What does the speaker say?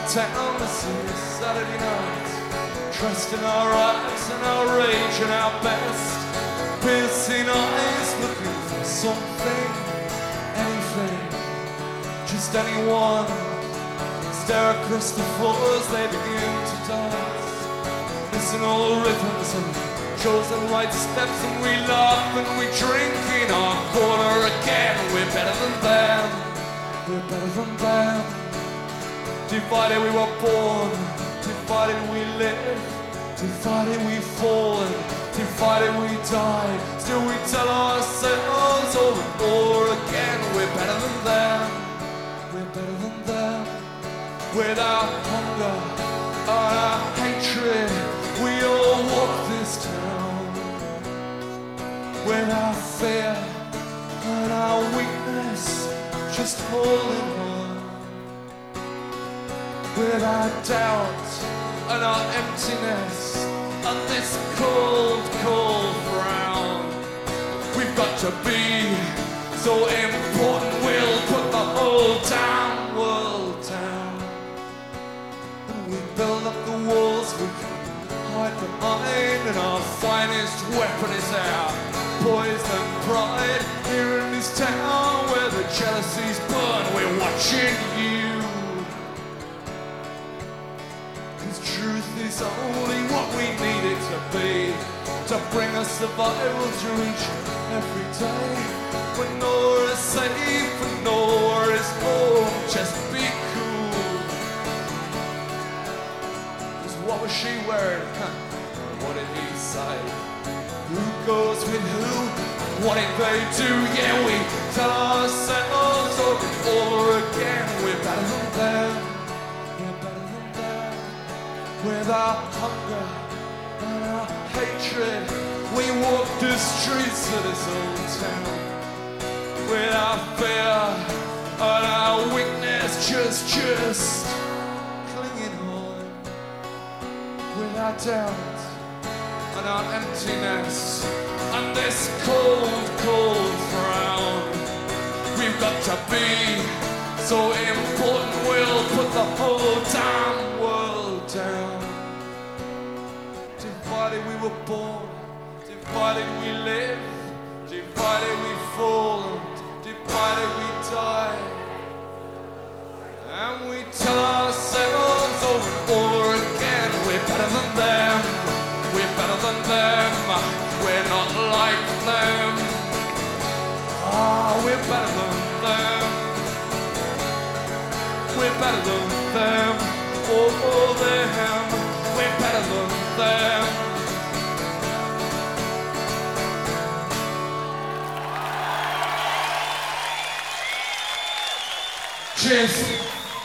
town, this is Saturday night. Dressed in our rags and our rage and our best, piercing eyes, looking for something, anything, just anyone. Stare across the floor as they begin to dance, missing all the rhythms and chosen right steps, and we laugh and we drink in our corner again. We're better than them, we're better than them. Divided we were born, divided we live, divided we fall, and divided we die. Still we tell ourselves over and over again, we're better than them, we're better than them. With our hunger and our hatred, we all walk this town. With our fear and our weakness, just holding on. With our doubt and our emptiness and this cold, cold frown. We've got to be so important, we'll put the whole damn world down. And we build up the walls we can hide behind, and our finest weapon is our poison pride. Here in this town where the jealousies burn, we're watching you. Truth is only what we need it to be, to bring us survival through each every day. When nowhere is safe and nowhere is home, just be cool. 'Cause what was she wearing? What did he say? Who goes with who? What did they do? Yeah, we tell ourselves over and over again, we're better than them. With our hunger and our hatred, we walk the streets of this old town. With our fear and our weakness, just clinging on. With our doubt and our emptiness and this cold, cold frown. We've got to be so important, we'll put the whole damn world down. Divided we were born, divided we live, divided we fall, divided we die. And we tell ourselves over and over again, we're better than them, we're better than them, we're not like them. We're better than them, we're better than them, oh them, we're better than them. Cheers.